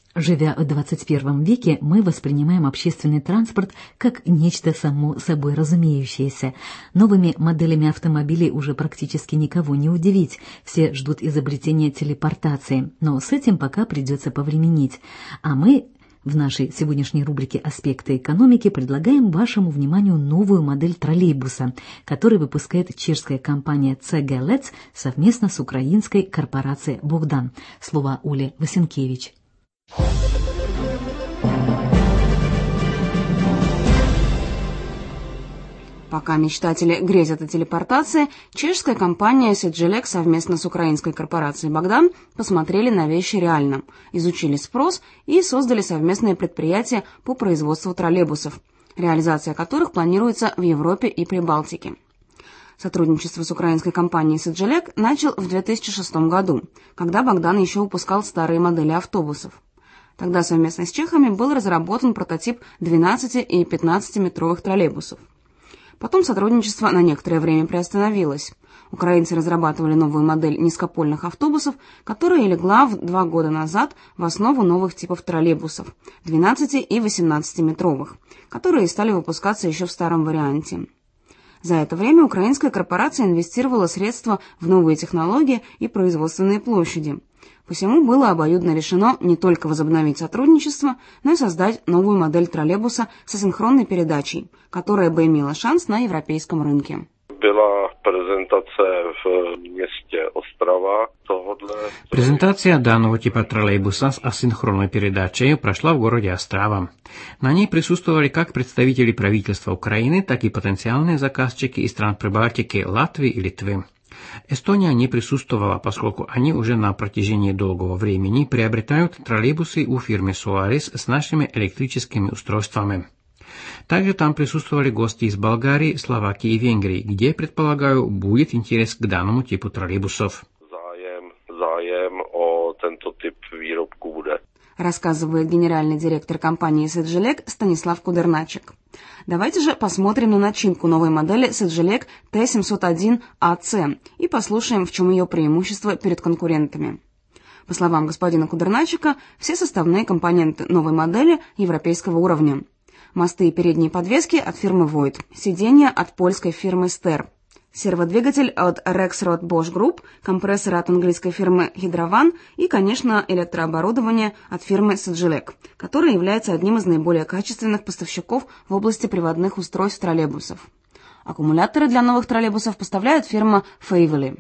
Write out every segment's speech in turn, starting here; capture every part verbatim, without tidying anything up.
Живя в двадцать первом веке, мы воспринимаем общественный транспорт как нечто само собой разумеющееся. Новыми моделями автомобилей уже практически никого не удивить. Все ждут изобретения телепортации, но с этим пока придется повременить. А мы в нашей сегодняшней рубрике «Аспекты экономики» предлагаем вашему вниманию новую модель троллейбуса, который выпускает чешская компания цэ гэ Лец совместно с украинской корпорацией «Богдан». Слово Оле Васенкевич. Пока мечтатели грезят о телепортации, чешская компания Сиджелек совместно с украинской корпорацией «Богдан» посмотрели на вещи реально, изучили спрос и создали совместное предприятие по производству троллейбусов, реализация которых планируется в Европе и Прибалтике. Сотрудничество с украинской компанией Сиджелек начал в две тысячи шестом году, когда «Богдан» еще выпускал старые модели автобусов. Тогда совместно с чехами был разработан прототип двенадцати- и пятнадцатиметровых троллейбусов. Потом сотрудничество на некоторое время приостановилось. Украинцы разрабатывали новую модель низкопольных автобусов, которая легла в два года назад в основу новых типов троллейбусов – двенадцати- и восемнадцатиметровых, которые стали выпускаться еще в старом варианте. За это время украинская корпорация инвестировала средства в новые технологии и производственные площади. Посему было обоюдно решено не только возобновить сотрудничество, но и создать новую модель троллейбуса с асинхронной передачей, которая бы имела шанс на европейском рынке. Была презентация в месте Острова. Презентация данного типа троллейбуса с асинхронной передачей прошла в городе Острава. На ней присутствовали как представители правительства Украины, так и потенциальные заказчики из стран Прибалтики, Латвии и Литвы. Эстония не присутствовала, поскольку они уже на протяжении долгого времени приобретают троллейбусы у фирмы Solaris с нашими электрическими устройствами. Также там присутствовали гости из Болгарии, Словакии и Венгрии, где, предполагаю, будет интерес к данному типу троллейбусов. Zájem, zájem o tento typ výrobku bude. Рассказывает генеральный директор компании Сиджелек Станислав Кудерначек. Давайте же посмотрим на начинку новой модели Сиджелек тэ семьсот один а цэ и послушаем, в чем ее преимущество перед конкурентами. По словам господина Кудерначека, все составные компоненты новой модели европейского уровня. Мосты и передние подвески от фирмы Voith, сиденья от польской фирмы Ster, серводвигатель от Rexroth Bosch Group, компрессор от английской фирмы Hydrovan и, конечно, электрооборудование от фирмы Сиджелек, которая является одним из наиболее качественных поставщиков в области приводных устройств троллейбусов. Аккумуляторы для новых троллейбусов поставляет фирма Faiveley.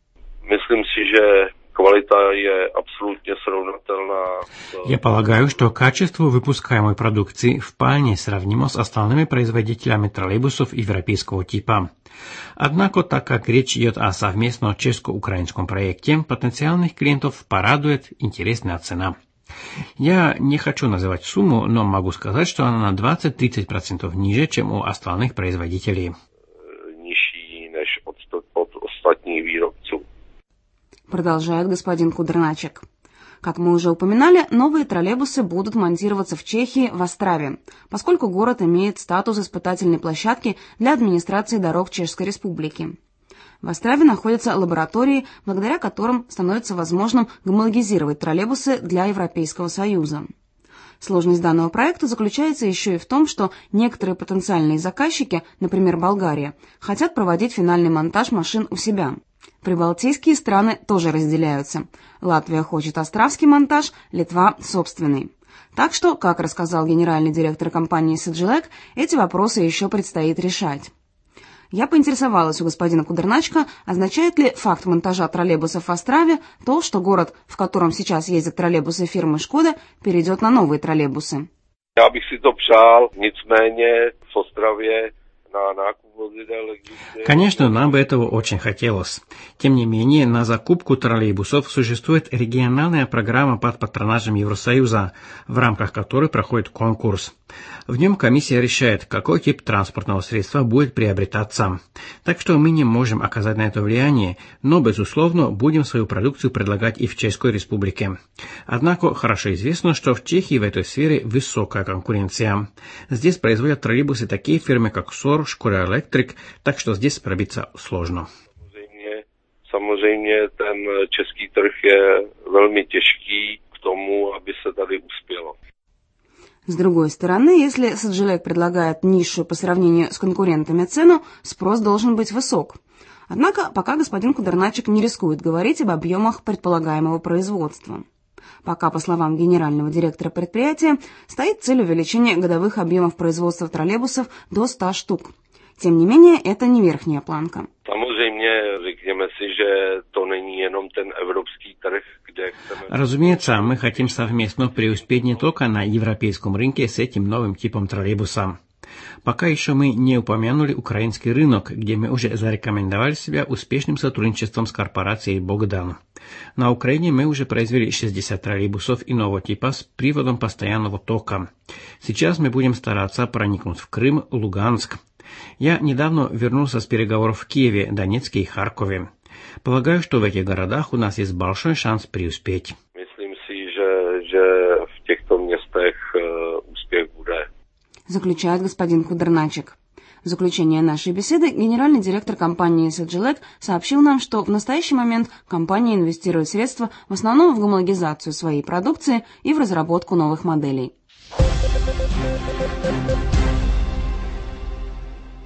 Myslím si, že kvalita je absolutně srovnatelná. Я полагаю, что качество выпускаемой продукции вполне сравнимо с остальными производителями троллейбусов европейского типа. Однако, так как речь идет о совместном чешско-украинском проекте, потенциальных клиентов порадует интересная цена. Я не хочу называть сумму, но могу сказать, что она на двадцать-тридцать процентов ниже, чем у остальных производителей. Nižší než od, od ostatních výrobců. Продолжает господин Кудерначек. Как мы уже упоминали, новые троллейбусы будут монтироваться в Чехии, в Острове, поскольку город имеет статус испытательной площадки для администрации дорог Чешской Республики. В Острове находятся лаборатории, благодаря которым становится возможным гомологизировать троллейбусы для Европейского Союза. Сложность данного проекта заключается еще и в том, что некоторые потенциальные заказчики, например, Болгария, хотят проводить финальный монтаж машин у себя. Прибалтийские страны тоже разделяются. Латвия хочет островский монтаж, Литва – собственный. Так что, как рассказал генеральный директор компании Сиджелек, эти вопросы еще предстоит решать. Я поинтересовалась у господина Кудерначка, означает ли факт монтажа троллейбусов в Острове то, что город, в котором сейчас ездят троллейбусы фирмы «Шкода», перейдет на новые троллейбусы. Já bych si to přál, nicméně v Ostravě na nákup vozidel. Конечно, нам бы этого очень хотелось. Тем не менее, на закупку троллейбусов существует региональная программа под патронажем Евросоюза, в рамках которой проходит конкурс. В нем комиссия решает, какой тип транспортного средства будет приобретаться. Так что мы не можем оказать на это влияние, но, безусловно, будем свою продукцию предлагать и в Чешской Республике. Однако хорошо известно, что в Чехии в этой сфере высокая конкуренция. Здесь производят троллейбусы такие фирмы, как Sor, Škoda Electric, так что здесь пробиться сложно. Samozřejmě ten český trh je velmi těžký. k tomu, aby se tady uspělo. С другой стороны, если Саджелек предлагает низшую по сравнению с конкурентами цену, спрос должен быть высок. Однако пока господин Кудерначик не рискует говорить об объемах предполагаемого производства. Пока, по словам генерального директора предприятия, стоит цель увеличения годовых объемов производства троллейбусов до ста штук. Тем не менее, это не верхняя планка. Разумеется, мы хотим совместно преуспеть не только на европейском рынке с этим новым типом троллейбуса. Пока еще мы не упомянули украинский рынок, где мы уже зарекомендовали себя успешным сотрудничеством с корпорацией «Богдан». На Украине мы уже произвели шестьдесят троллейбусов иного типа с приводом постоянного тока. Сейчас мы будем стараться проникнуть в Крым, Луганск. Я недавно вернулся с переговоров в Киеве, Донецке и Харькове. Полагаю, что в этих городах у нас есть большой шанс преуспеть. Myslím si, že, že v těchto městech úspěch bude. Заключает господин Кудерначик. В заключение нашей беседы генеральный директор компании «Седжелек» сообщил нам, что в настоящий момент компания инвестирует средства в основном в гомологизацию своей продукции и в разработку новых моделей.